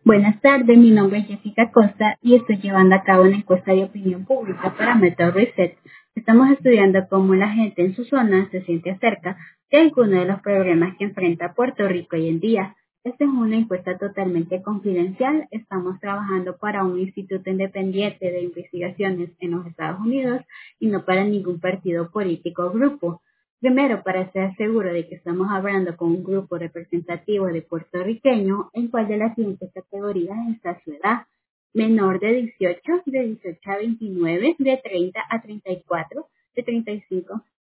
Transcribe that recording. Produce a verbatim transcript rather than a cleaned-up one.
Buenas tardes, mi nombre es Jessica Costa y estoy llevando a cabo una encuesta de opinión pública para Meta Reset. Estamos estudiando cómo la gente en su zona se siente acerca de algunos de los problemas que enfrenta Puerto Rico hoy en día. Esta es una encuesta totalmente confidencial. Estamos trabajando para un instituto independiente de investigaciones en los Estados Unidos y no para ningún partido político o grupo. Primero, para estar seguro de que estamos hablando con un grupo representativo de puertorriqueños, ¿en cuál de las siguientes categorías está su edad? Menor de dieciocho, de dieciocho a veintinueve, de treinta a treinta y cuatro, de treinta y cinco